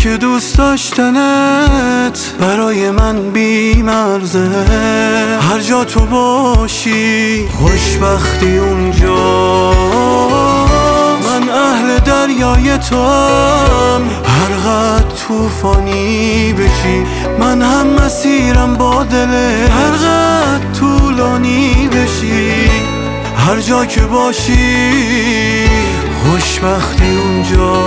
که دوست داشتنت برای من بی‌مرزه. هر جا تو باشی خوشبختی اونجا. من اهل دریای تو هم، هر قدر طوفانی بشی من هم مسیرم با دلت. هر قدر طولانی بشی هر جا که باشی خوشبختی اونجا.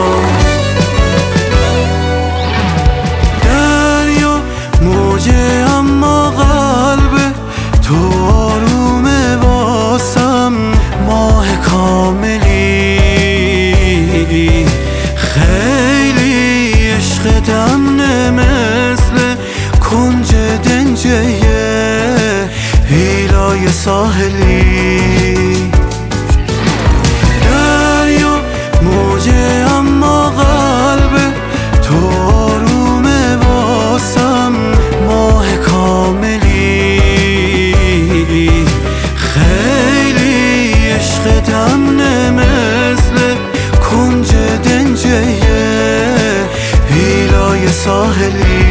دریا موجه اما قلب تو آرومه واسم. ماه کاملی خیلی عشقتم نه مثل کنج دنجه هیلای ساحلی. دریا موجه اما قلب تو آرومه واسم. ماه کاملی خیلی عشقتم نه مثل کنج دنجه هیلای ساحلی.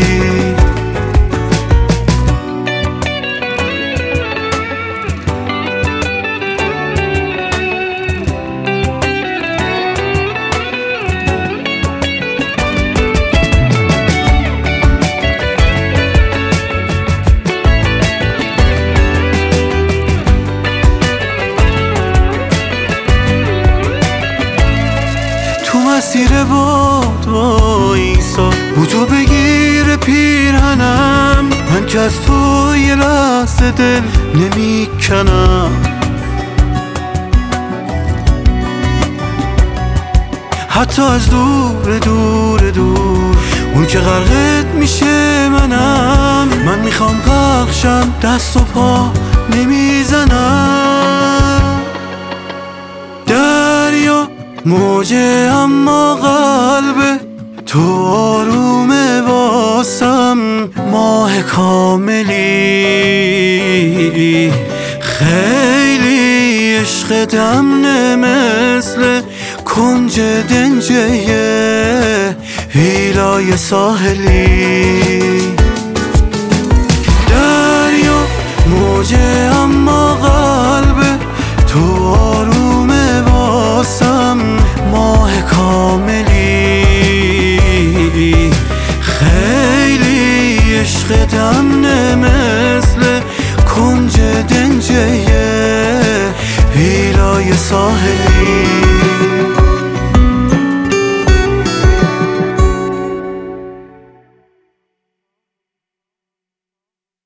مسیر باد وایسا بوجو بگیر پیرهنم. من که از تو یه لحظه دل نمیکنم. حتی از دور دور دور اون که غرقت میشه منم. من میخوام غرقشم دست و پا نمیزنم. دریا موجه اما قلب تو آرومه واسم. ماه کاملی خیلی عشقتم نه مثل کنج دنجه هیلای ساحلی. دریا موجه اما قلب تو آرومه واسم. ماه کاملی خیلی عشقتم نه مثل کنج دنجه هیلای ساحلی.